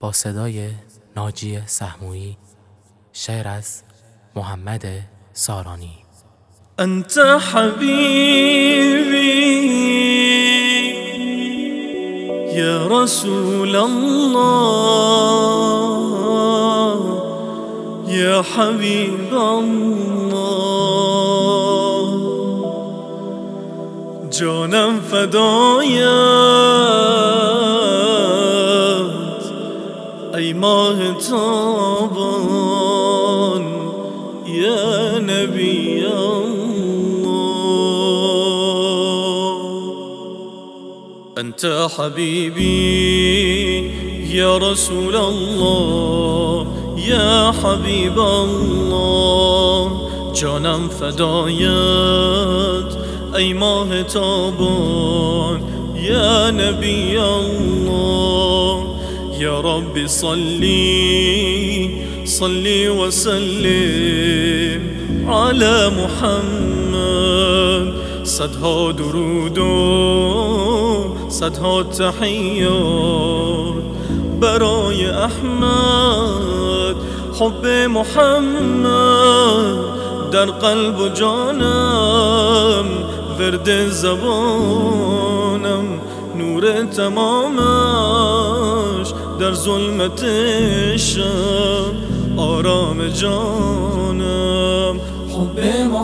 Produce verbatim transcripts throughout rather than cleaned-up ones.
با صدای ناجی سهمویی، شعر از محمد سارانی. انت حبیبی یا رسول الله یا حبیب الله، جانم فدایت ای ماه تابان یا نبی الله. انت حبیبی یا رسول الله یا حبیب الله، جانم فدایت ای ماه تابان یا نبی الله. یا رب صلی صلی و سلم علی محمد، صدها درود و صدها تحیات برای احمد. حب محمد در قلب و جانم، ورد زبانم، نور تمامش در ظلمت شب، آرام جانم. حب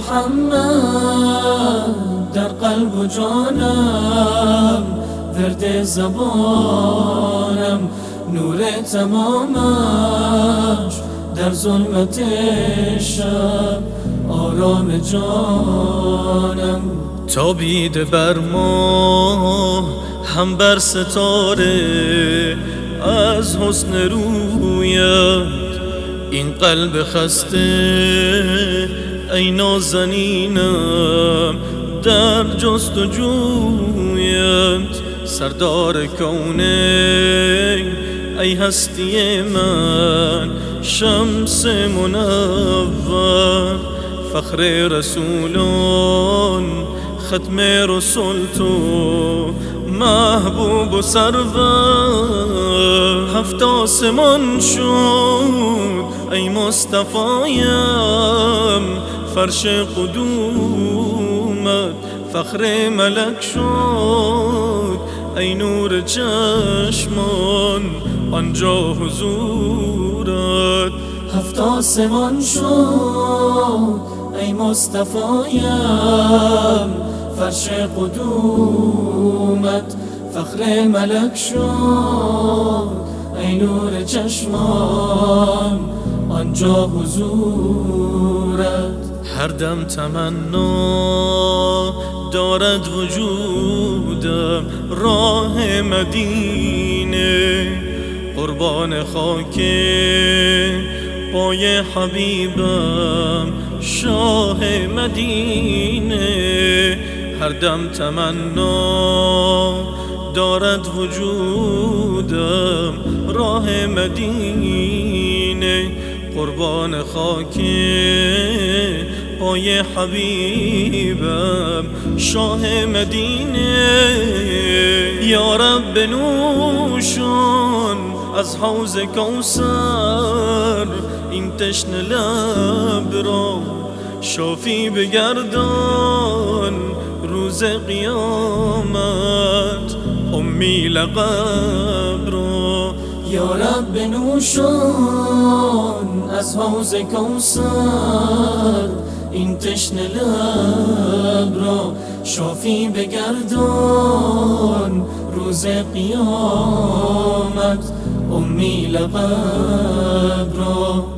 محمد در قلب و جانم، ورد زبانم، نور تمامش در ظلمت شب، آرام جانم. تابیده بر ما هم بر ستاره از حسن رویت، این قلب خسته ای نازنینم در جست و جویت. سردار کونه ای هستی من، شمس منور، فخر رسولان، ختم رسول تو، محبوب و سرور. هفت آسمان شد ای مصطفایم، فرش قدومت فخر ملک شد ای نور چشمان، آنجا حضورت. هفت آسمان شد ای مصطفایم، فرش قدومت فخر ملک شد ای نور چشمان، آنجا حضورت. هر دم تمنا دارد وجودم، راه مدینه قربان خاک پای حبیبم، شاه مدینه. هر دم تمنا دارد وجودم، راه مدینه قربان خاک پای حبیبم، شاه مدینه. یا رب نوشان از حوض کوثر، این تشنه لب را شافی بگردان روز قیامت، امی لقب را. یا رب نوشان از حوض کوثر، این تشنه لب را شافی بگردان روز قیامت، امی لقب را.